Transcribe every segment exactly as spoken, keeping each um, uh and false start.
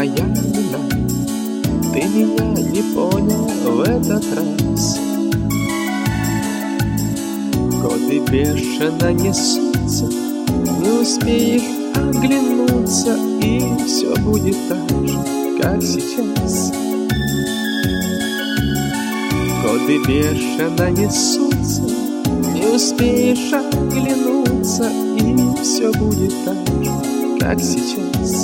моя вина, ты меня не понял в этот раз. Годы бешено несутся, не успеешь оглянуться, и все будет так же, как сейчас. Годы бешено несутся, не успеешь оглянуться, и все будет так же, как сейчас.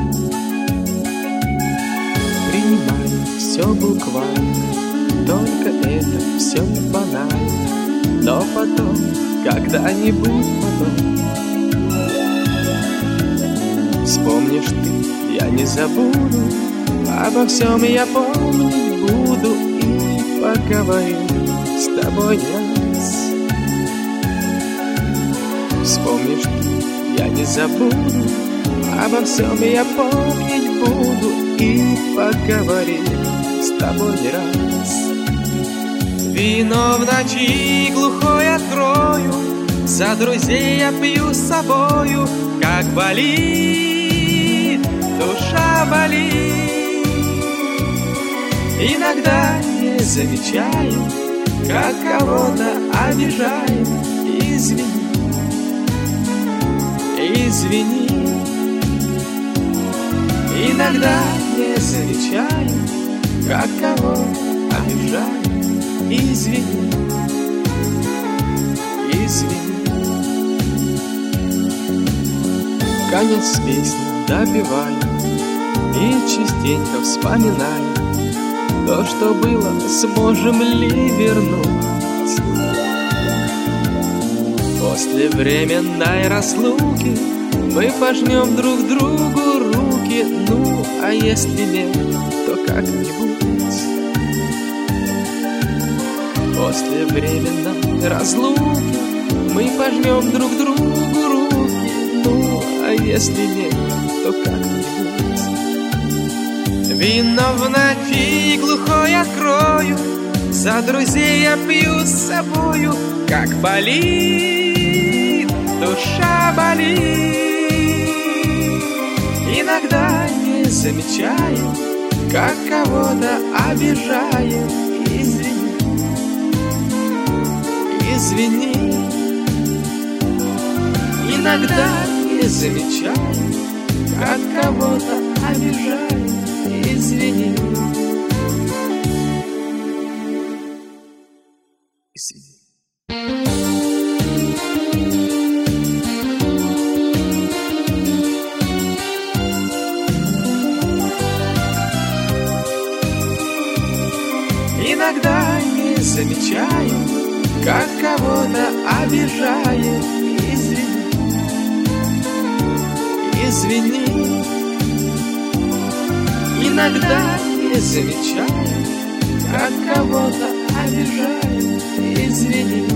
Принимай все буквально, только это все банально. Но потом, когда-нибудь потом, вспомнишь ты, я не забуду, обо всем я помнить буду, и поговорим с тобой раз. Вспомнишь ты, я не забуду, обо всем я помнить буду, и поговорим с тобой раз. Вино в ночи глухой открою, за друзей я пью с собою, как болит, душа болит. Иногда не замечаем, как кого-то обижаем. Извини, извини. Иногда не замечаем, как кого-то обижаем. Извини, извини. Конец песни допеваю и частенько вспоминаю то, что было, сможем ли вернуть. После временной разлуки мы пожмем друг другу руки, ну, а если нет, то как-нибудь. После временной разлуки мы пожмем друг другу руки, ну, а если нет, то как-нибудь. Вино в ночи глухой открою, за друзей я пью с собою, как болит, душа болит. Иногда не замечаем, как кого-то обижаем. Извини, извини. Иногда не замечаем, как кого-то обижаем. Извини, извини. Иногда не замечаем, как кого-то обижаем. Извини, извини. Иногда не замечаем, как кого-то обижаем. Извини.